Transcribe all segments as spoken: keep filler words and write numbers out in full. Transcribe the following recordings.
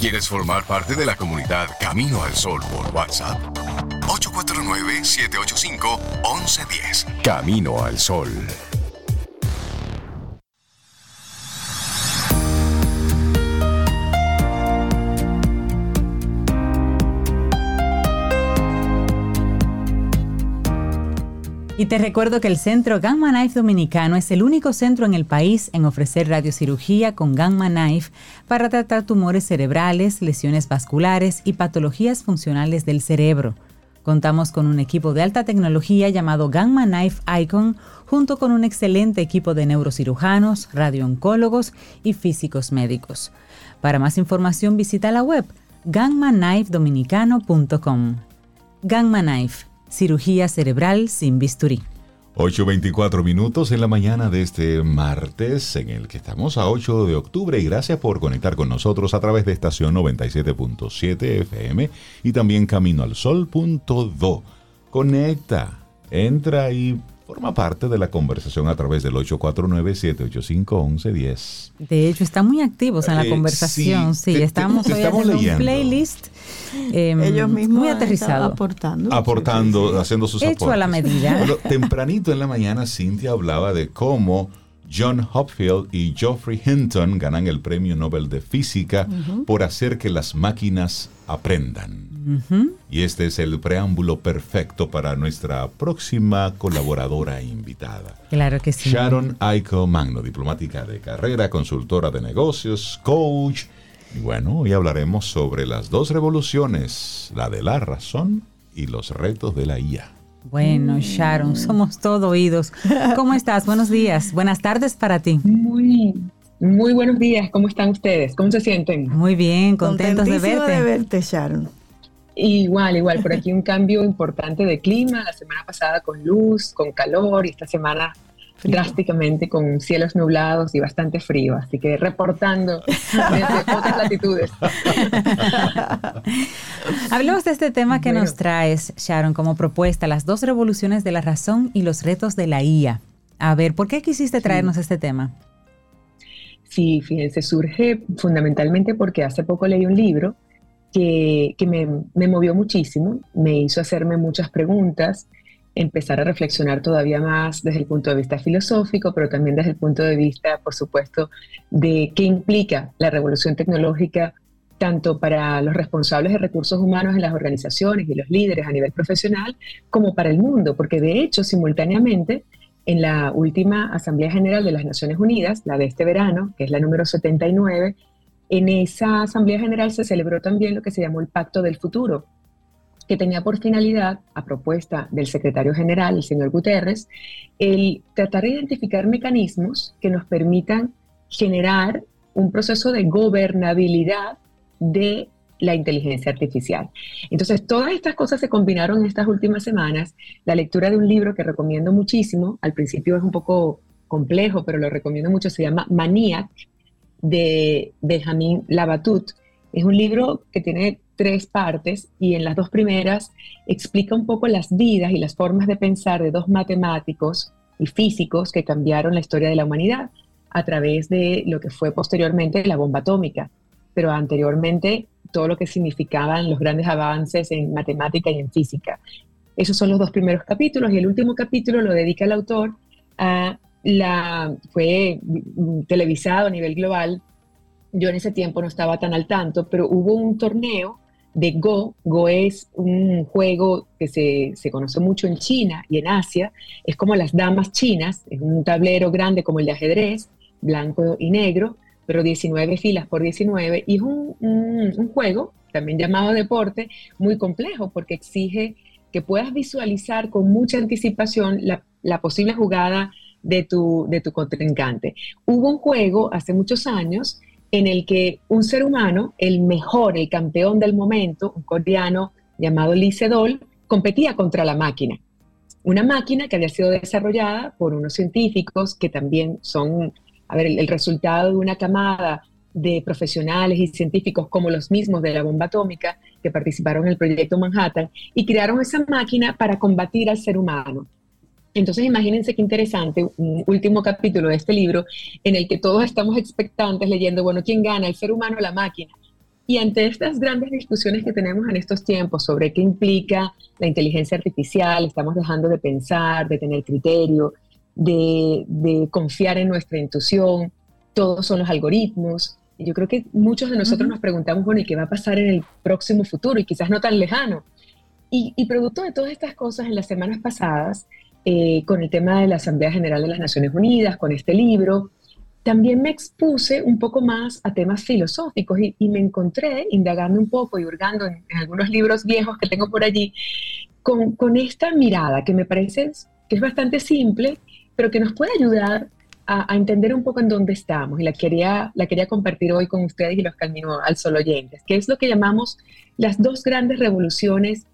¿Quieres formar parte de la comunidad Camino al Sol por WhatsApp? ocho cuatro nueve, siete ocho cinco, once diez. Camino al Sol. Y te recuerdo que el Centro Gamma Knife Dominicano es el único centro en el país en ofrecer radiocirugía con Gamma Knife para tratar tumores cerebrales, lesiones vasculares y patologías funcionales del cerebro. Contamos con un equipo de alta tecnología llamado Gamma Knife Icon, junto con un excelente equipo de neurocirujanos, radiooncólogos y físicos médicos. Para más información visita la web gamma knife dominicano punto com. Gamma Knife. Cirugía cerebral sin bisturí. ocho veinticuatro minutos en la mañana de este martes, en el que estamos a ocho de octubre, y gracias por conectar con nosotros a través de estación noventa y siete punto siete F M y también camino al sol punto do. Conecta, entra y forma parte de la conversación a través del ocho cuatro nueve, siete ocho cinco, once diez. De hecho, están muy activos en la eh, conversación. Sí, sí te, estamos, te, te hoy estamos haciendo leyendo. Un playlist eh, ellos mismos muy aterrizado. Aportando. Aportando, sí, sí. haciendo sus Hecho aportes. a la medida. Bueno, tempranito en la mañana, Cintia hablaba de cómo John Hopfield y Geoffrey Hinton ganan el Premio Nobel de Física uh-huh. por hacer que las máquinas aprendan. Uh-huh. Y este es el preámbulo perfecto para nuestra próxima colaboradora invitada. Claro que sí. Sharon Aiko Magno, diplomática de carrera, consultora de negocios, coach. Y bueno, hoy hablaremos sobre las dos revoluciones, la de la razón y los retos de la I A. Bueno, Sharon, somos todo oídos. ¿Cómo estás? Buenos días. Buenas tardes para ti. Muy, muy buenos días. ¿Cómo están ustedes? ¿Cómo se sienten? Muy bien, contentos de verte. de verte, Sharon. Igual, igual. Por aquí un cambio importante de clima. La semana pasada con luz, con calor, y esta semana frío. Drásticamente con cielos nublados y bastante frío. Así que reportando desde otras latitudes. Hablemos de este tema que bueno. nos traes, Sharon, como propuesta, las dos revoluciones de la razón y los retos de la I A. A ver, ¿por qué quisiste traernos sí. este tema? Sí, fíjense, surge fundamentalmente porque hace poco leí un libro que, que me, me movió muchísimo, me hizo hacerme muchas preguntas, empezar a reflexionar todavía más desde el punto de vista filosófico, pero también desde el punto de vista, por supuesto, de qué implica la revolución tecnológica tanto para los responsables de recursos humanos en las organizaciones y los líderes a nivel profesional, como para el mundo, porque de hecho, simultáneamente, en la última Asamblea General de las Naciones Unidas, la de este verano, que es la número setenta y nueve, en esa Asamblea General se celebró también lo que se llamó el Pacto del Futuro, que tenía por finalidad, a propuesta del secretario general, el señor Guterres, el tratar de identificar mecanismos que nos permitan generar un proceso de gobernabilidad de la inteligencia artificial. Entonces, todas estas cosas se combinaron en estas últimas semanas. La lectura de un libro que recomiendo muchísimo, al principio es un poco complejo, pero lo recomiendo mucho, se llama Maniac, de Benjamin Labatut. Es un libro que tiene tres partes y en las dos primeras explica un poco las vidas y las formas de pensar de dos matemáticos y físicos que cambiaron la historia de la humanidad a través de lo que fue posteriormente la bomba atómica, pero anteriormente todo lo que significaban los grandes avances en matemática y en física. Esos son los dos primeros capítulos y el último capítulo lo dedica el autor a la... fue televisado a nivel global. Yo en ese tiempo no estaba tan al tanto, pero hubo un torneo de Go. Go es un juego que se, se conoce mucho en China y en Asia. Es como las damas chinas, es un tablero grande como el de ajedrez, blanco y negro, pero diecinueve filas por diecinueve, y es un, un, un juego, también llamado deporte, muy complejo porque exige que puedas visualizar con mucha anticipación la, la posible jugada de tu, de tu contrincante. Hubo un juego hace muchos años en el que un ser humano, el mejor, el campeón del momento, un coreano llamado Lee Sedol, competía contra la máquina. Una máquina que había sido desarrollada por unos científicos que también son, a ver, el, el resultado de una camada de profesionales y científicos como los mismos de la bomba atómica que participaron en el proyecto Manhattan y crearon esa máquina para combatir al ser humano. Entonces imagínense qué interesante, un último capítulo de este libro en el que todos estamos expectantes leyendo, bueno, ¿quién gana, el ser humano o la máquina? Y ante estas grandes discusiones que tenemos en estos tiempos sobre qué implica la inteligencia artificial, estamos dejando de pensar, de tener criterio, de, de confiar en nuestra intuición, todos son los algoritmos. Y yo creo que muchos de nosotros uh-huh. nos preguntamos, bueno, ¿y qué va a pasar en el próximo futuro? Y quizás no tan lejano. Y, y producto de todas estas cosas, en las semanas pasadas, eh, con el tema de la Asamblea General de las Naciones Unidas, con este libro, también me expuse un poco más a temas filosóficos y, y me encontré indagando un poco y hurgando en, en algunos libros viejos que tengo por allí, con, con esta mirada que me parece que es bastante simple, pero que nos puede ayudar a, a entender un poco en dónde estamos. Y la quería, la quería compartir hoy con ustedes y los Camino al Sol oyentes, que es lo que llamamos las dos grandes revoluciones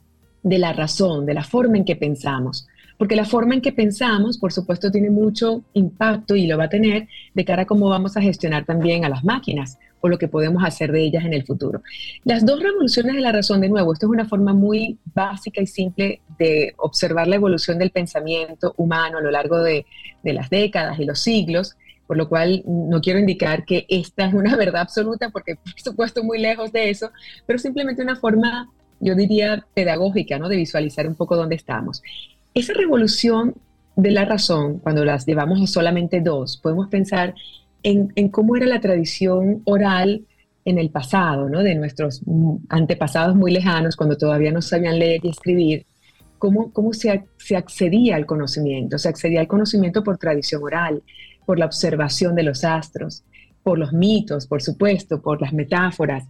de la razón, de la forma en que pensamos. Porque la forma en que pensamos, por supuesto, tiene mucho impacto y lo va a tener de cara a cómo vamos a gestionar también a las máquinas o lo que podemos hacer de ellas en el futuro. Las dos revoluciones de la razón, de nuevo, esto es una forma muy básica y simple de observar la evolución del pensamiento humano a lo largo de, de las décadas y los siglos, por lo cual no quiero indicar que esta es una verdad absoluta, porque por supuesto muy lejos de eso, pero simplemente una forma, yo diría, pedagógica, ¿no?, de visualizar un poco dónde estamos. Esa revolución de la razón, cuando las llevamos a solamente dos, podemos pensar en, en cómo era la tradición oral en el pasado, ¿no?, de nuestros antepasados muy lejanos, cuando todavía no sabían leer y escribir, cómo, cómo se, se accedía al conocimiento. Se accedía al conocimiento por tradición oral, por la observación de los astros, por los mitos, por supuesto, por las metáforas.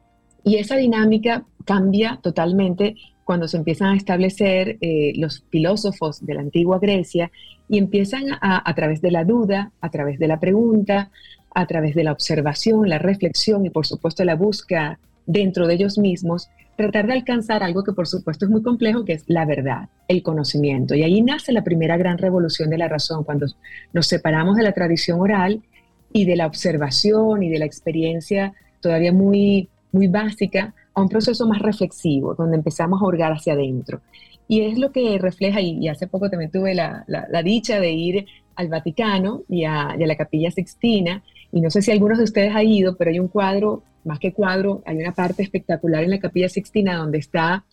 Y esa dinámica cambia totalmente cuando se empiezan a establecer eh, los filósofos de la antigua Grecia y empiezan a, a través de la duda, a través de la pregunta, a través de la observación, la reflexión y por supuesto la búsqueda dentro de ellos mismos, tratar de alcanzar algo que por supuesto es muy complejo, que es la verdad, el conocimiento. Y ahí nace la primera gran revolución de la razón, cuando nos separamos de la tradición oral y de la observación y de la experiencia todavía muy, muy básica, a un proceso más reflexivo, donde empezamos a hurgar hacia adentro. Y es lo que refleja, y, y hace poco también tuve la, la, la dicha de ir al Vaticano y a, y a la Capilla Sixtina, y no sé si algunos de ustedes han ido, pero hay un cuadro, más que cuadro, hay una parte espectacular en la Capilla Sixtina donde está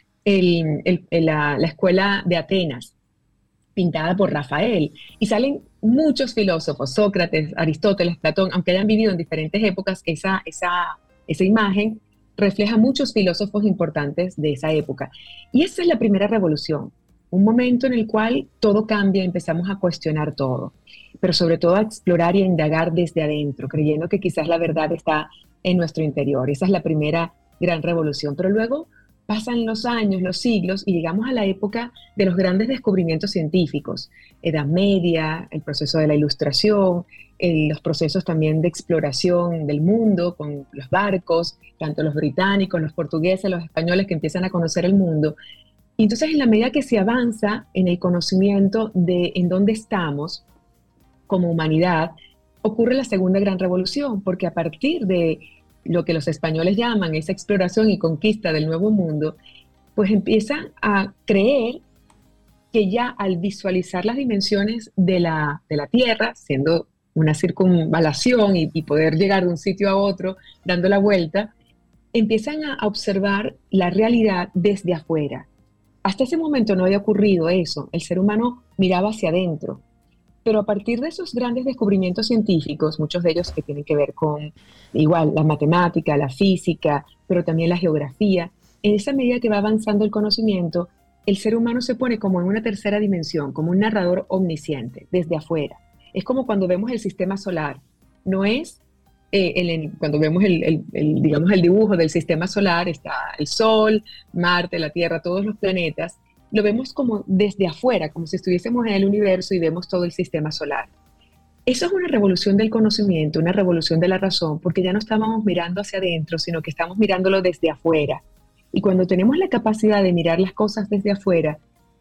el, el, el, la, la escuela de Atenas, pintada por Rafael, y salen muchos filósofos, Sócrates, Aristóteles, Platón, aunque hayan vivido en diferentes épocas, esa, esa, esa imagen refleja muchos filósofos importantes de esa época. Y esa es la primera revolución, un momento en el cual todo cambia, empezamos a cuestionar todo, pero sobre todo a explorar y a indagar desde adentro, creyendo que quizás la verdad está en nuestro interior. Esa es la primera gran revolución, pero luego pasan los años, los siglos, y llegamos a la época de los grandes descubrimientos científicos, Edad Media, el proceso de la Ilustración, el, los procesos también de exploración del mundo con los barcos, tanto los británicos, los portugueses, los españoles que empiezan a conocer el mundo. Y entonces, en la medida que se avanza en el conocimiento de en dónde estamos como humanidad, ocurre la segunda gran revolución, porque a partir de lo que los españoles llaman esa exploración y conquista del Nuevo Mundo, pues empiezan a creer que ya al visualizar las dimensiones de la, de la Tierra, siendo una circunvalación y, y poder llegar de un sitio a otro dando la vuelta, empiezan a observar la realidad desde afuera. Hasta ese momento no había ocurrido eso, el ser humano miraba hacia adentro. Pero a partir de esos grandes descubrimientos científicos, muchos de ellos que tienen que ver con, igual, la matemática, la física, pero también la geografía, en esa medida que va avanzando el conocimiento, el ser humano se pone como en una tercera dimensión, como un narrador omnisciente, desde afuera. Es como cuando vemos el sistema solar. No es, eh, el, el, cuando vemos el, el, el, digamos, el dibujo del sistema solar, está el Sol, Marte, la Tierra, todos los planetas, lo vemos como desde afuera, como si estuviésemos en el universo y vemos todo el sistema solar. Eso es una revolución del conocimiento, una revolución de la razón, porque ya no estábamos mirando hacia adentro, sino que estamos mirándolo desde afuera. Y cuando tenemos la capacidad de mirar las cosas desde afuera,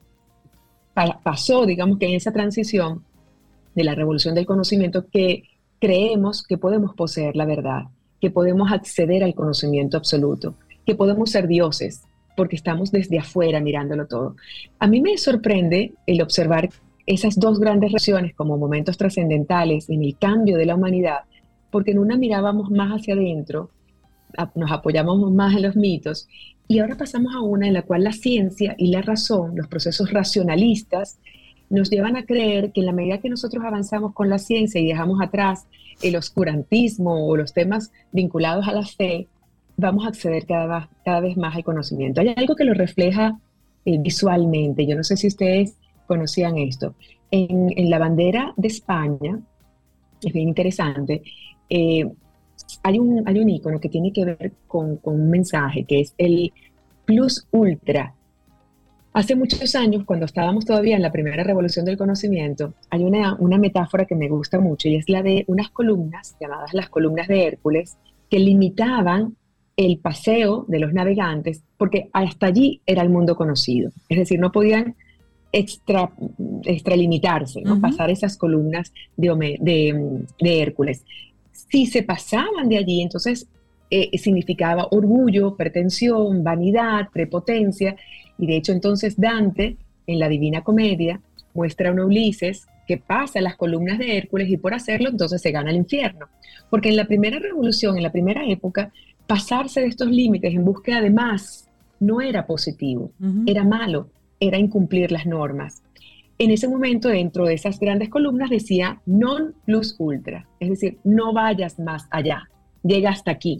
pasó, digamos que en esa transición de la revolución del conocimiento, que creemos que podemos poseer la verdad, que podemos acceder al conocimiento absoluto, que podemos ser dioses, porque estamos desde afuera mirándolo todo. A mí me sorprende el observar esas dos grandes revoluciones como momentos trascendentales en el cambio de la humanidad, porque en una mirábamos más hacia adentro, a, nos apoyamos más en los mitos, y ahora pasamos a una en la cual la ciencia y la razón, los procesos racionalistas, nos llevan a creer que en la medida que nosotros avanzamos con la ciencia y dejamos atrás el oscurantismo o los temas vinculados a la fe, vamos a acceder cada, cada vez más al conocimiento. Hay algo que lo refleja eh, visualmente. Yo no sé si ustedes conocían esto. En, en la bandera de España, es bien interesante, eh, hay, un, hay un icono que tiene que ver con, con un mensaje, que es el plus ultra. Hace muchos años, cuando estábamos todavía en la primera revolución del conocimiento, hay una, una metáfora que me gusta mucho, y es la de unas columnas, llamadas las columnas de Hércules, que limitaban el paseo de los navegantes, porque hasta allí era el mundo conocido. Es decir, no podían extra, extralimitarse, ¿no? Uh-huh. Pasar esas columnas de, de, de Hércules. Si se pasaban de allí, entonces eh, significaba orgullo, pretensión, vanidad, prepotencia. Y de hecho entonces Dante, en la Divina Comedia, muestra a un Ulises que pasa las columnas de Hércules, y por hacerlo entonces se gana el infierno. Porque en la primera revolución, en la primera época, pasarse de estos límites en búsqueda de más no era positivo, uh-huh. era malo, era incumplir las normas. En ese momento, dentro de esas grandes columnas decía non plus ultra, es decir, no vayas más allá, llega hasta aquí.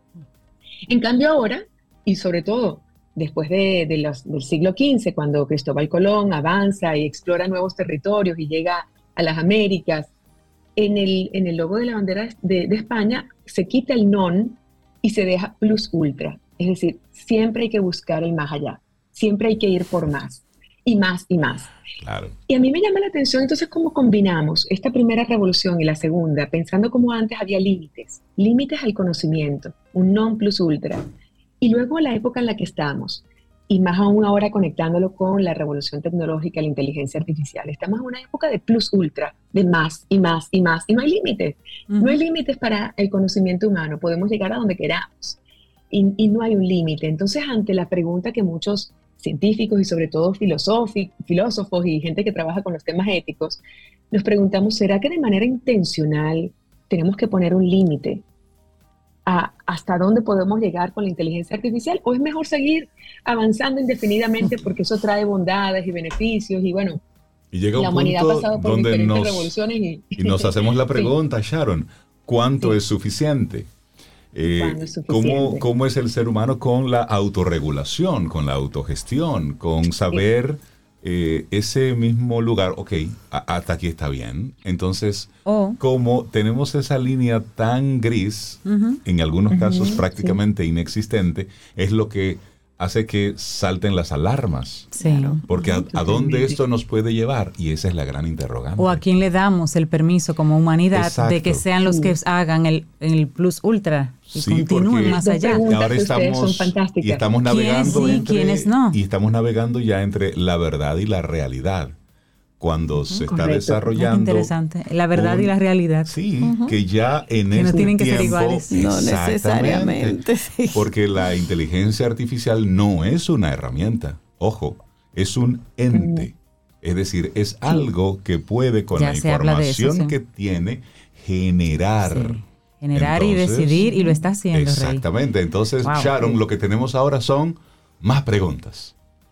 En cambio ahora, y sobre todo después de, de los, del siglo quince, cuando Cristóbal Colón avanza y explora nuevos territorios y llega a las Américas, en el, en el logo de la bandera de, de España se quita el non y se deja plus ultra. Es decir, siempre hay que buscar el más allá, siempre hay que ir por más, y más y más. Claro. Y a mí me llama la atención entonces cómo combinamos esta primera revolución y la segunda, pensando como antes había límites, límites al conocimiento, un non plus ultra. Y luego la época en la que estamos, y más aún ahora conectándolo con la revolución tecnológica, la inteligencia artificial, estamos en una época de plus ultra, de más y más y más, y no hay límites. Uh-huh. No hay límites para el conocimiento humano, podemos llegar a donde queramos, y, y no hay un límite. Entonces, ante la pregunta que muchos científicos y sobre todo filósofos y gente que trabaja con los temas éticos, nos preguntamos, ¿será que de manera intencional tenemos que poner un límite a hasta dónde podemos llegar con la inteligencia artificial? ¿O es mejor seguir avanzando indefinidamente porque eso trae bondades y beneficios? Y bueno, y llega un la humanidad punto ha pasado por donde diferentes nos, revoluciones. Y, y nos hacemos la pregunta, sí. Sharon, ¿cuánto sí. es suficiente? Eh, es ¿cómo, ¿Cómo es el ser humano con la autorregulación, con la autogestión, con saber eh, ese mismo lugar? Ok, a, hasta aquí está bien. Entonces, oh. como tenemos esa línea tan gris, uh-huh. en algunos uh-huh. casos prácticamente sí. inexistente, es lo que hace que salten las alarmas. Sí. Porque a, a dónde esto nos puede llevar, y esa es la gran interrogante. O a quién le damos el permiso como humanidad Exacto. de que sean los que hagan el, el plus ultra y sí, continúen más allá. Y ahora estamos, y estamos navegando sí, entre, ¿quiénes no? y estamos navegando ya entre la verdad y la realidad. Cuando uh-huh, se está correcto. desarrollando... Interesante, la verdad un, y la realidad. Sí, uh-huh. que ya en que este no tienen que tiempo... ser iguales. No necesariamente, sí. Porque la inteligencia artificial no es una herramienta. Ojo, es un ente. Uh-huh. Es decir, es sí. algo que puede, con ya la información eso, sí. que tiene, generar... Sí. Generar Entonces, y decidir, y lo está haciendo, Exactamente. Rey. Entonces, wow, Sharon, sí. lo que tenemos ahora son más preguntas.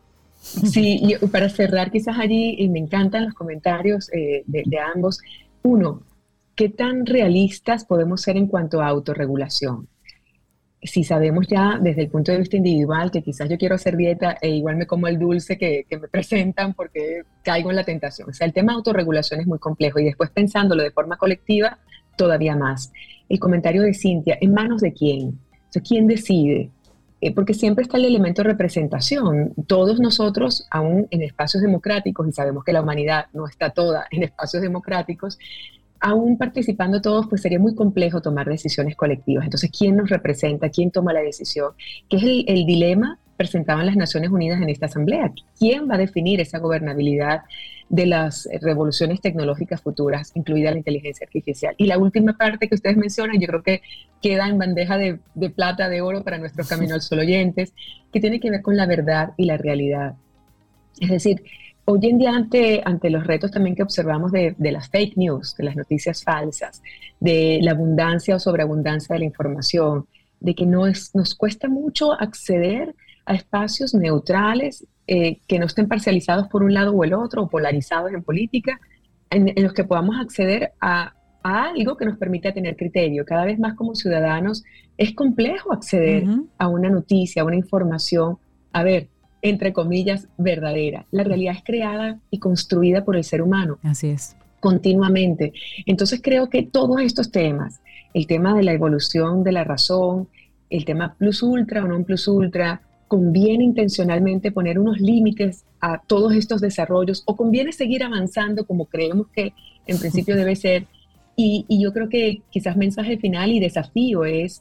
Sí, y para cerrar quizás allí, y me encantan los comentarios eh, de, de ambos. Uno, ¿qué tan realistas podemos ser en cuanto a autorregulación? Si sabemos ya desde el punto de vista individual que quizás yo quiero hacer dieta e igual me como el dulce que, que me presentan porque caigo en la tentación. O sea, el tema de autorregulación es muy complejo, y después pensándolo de forma colectiva, todavía más. El comentario de Cintia, ¿en manos de quién? O sea, ¿quién decide? Eh, porque siempre está el elemento de representación. Todos nosotros, aún en espacios democráticos, y sabemos que la humanidad no está toda en espacios democráticos, aún participando todos, pues sería muy complejo tomar decisiones colectivas. Entonces, ¿quién nos representa? ¿Quién toma la decisión? Que es el, el dilema presentado en las Naciones Unidas en esta asamblea. ¿Quién va a definir esa gobernabilidad de las revoluciones tecnológicas futuras, incluida la inteligencia artificial? Y la última parte que ustedes mencionan, yo creo que queda en bandeja de, de plata, de oro para nuestros Camino al Sol oyentes, que tiene que ver con la verdad y la realidad. Es decir, hoy en día ante, ante los retos también que observamos de, de las fake news, de las noticias falsas, de la abundancia o sobreabundancia de la información, de que no es, nos cuesta mucho acceder a espacios neutrales eh, que no estén parcializados por un lado o el otro, o polarizados en política, en, en los que podamos acceder a, a algo que nos permita tener criterio. Cada vez más como ciudadanos es complejo acceder uh-huh. a una noticia, a una información, a ver, entre comillas, verdadera. La realidad es creada y construida por el ser humano. Así es. Continuamente. Entonces creo que todos estos temas, el tema de la evolución de la razón, el tema plus ultra o non plus ultra, conviene intencionalmente poner unos límites a todos estos desarrollos, o conviene seguir avanzando como creemos que en principio debe ser. Y, y yo creo que quizás mensaje final y desafío es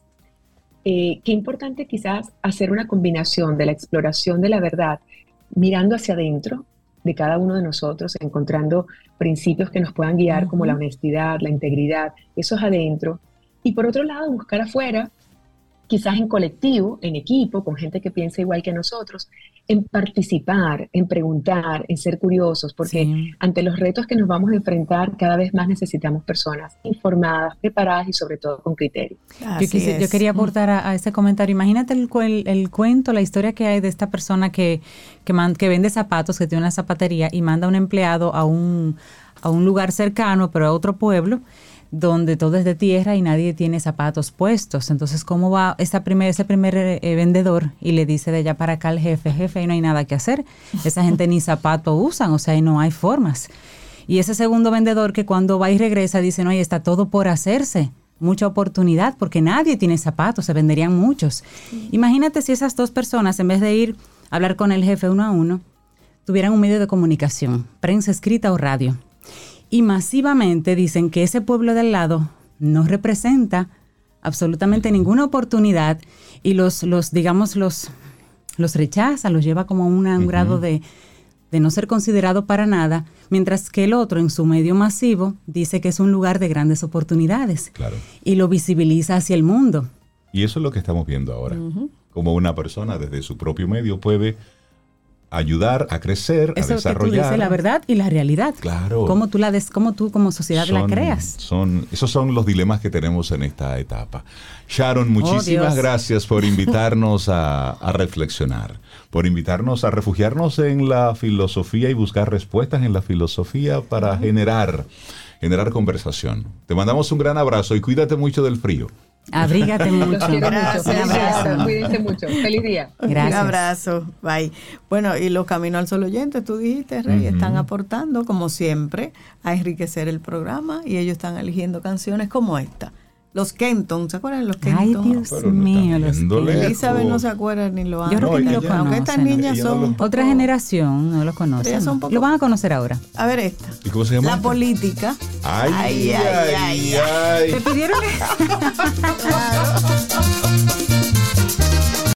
eh, qué importante quizás hacer una combinación de la exploración de la verdad, mirando hacia adentro de cada uno de nosotros, encontrando principios que nos puedan guiar, uh-huh. como la honestidad, la integridad, eso es adentro. Y por otro lado, buscar afuera, quizás en colectivo, en equipo, con gente que piensa igual que nosotros, en participar, en preguntar, en ser curiosos, porque sí. ante los retos que nos vamos a enfrentar, cada vez más necesitamos personas informadas, preparadas y sobre todo con criterio. Yo, quise, yo quería aportar a, a ese comentario. Imagínate el, el, el cuento, la historia que hay de esta persona que, que, man, que vende zapatos, que tiene una zapatería y manda a un empleado a un, a un lugar cercano, pero a otro pueblo, donde todo es de tierra y nadie tiene zapatos puestos. Entonces, ¿cómo va esa primer, ese primer eh, vendedor? Y le dice de allá para acá al jefe, jefe, ahí no hay nada que hacer. Esa gente ni zapatos usan, o sea, ahí no hay formas. Y ese segundo vendedor que cuando va y regresa dice, no, ahí está todo por hacerse. Mucha oportunidad, porque nadie tiene zapatos, se venderían muchos. Sí. Imagínate si esas dos personas, en vez de ir a hablar con el jefe uno a uno, tuvieran un medio de comunicación, prensa escrita o radio. Y masivamente dicen que ese pueblo de al lado no representa absolutamente ninguna oportunidad y los, los digamos, los, los rechaza, los lleva como a una, un uh-huh. grado de, de no ser considerado para nada, mientras que el otro en su medio masivo dice que es un lugar de grandes oportunidades. Claro. Y lo visibiliza hacia el mundo. Y eso es lo que estamos viendo ahora. Uh-huh. Como una persona desde su propio medio puede ayudar a crecer, eso a desarrollar. Que tú dices, la verdad y la realidad. Claro. Cómo tú, la des, cómo tú como sociedad son, la creas. Son, esos son los dilemas que tenemos en esta etapa. Sharon, muchísimas oh, gracias por invitarnos a, a reflexionar, por invitarnos a refugiarnos en la filosofía y buscar respuestas en la filosofía para generar, generar conversación. Te mandamos un gran abrazo y cuídate mucho del frío. Abrígate mucho. Los quiero mucho. Un abrazo. Cuídense mucho. Feliz día. Gracias. Un abrazo. Bye. Bueno, y los Camino al Sol oyentes, tú dijiste, Rey, uh-huh. están aportando, como siempre, a enriquecer el programa y ellos están eligiendo canciones como esta. Los Kenton, ¿se acuerdan de los Kenton? Ay, Dios no, mío, los Kenton. Elizabeth no se acuerda ni lo han. Yo creo que no, lo conocen. Aunque estas niñas son no poco, otra generación, no los conocen. Son poco, lo van a conocer ahora. A ver esta. ¿Y cómo se llama? La esta? política. Ay, ay, ay, ay. ay, ay. ¿Te pidieron?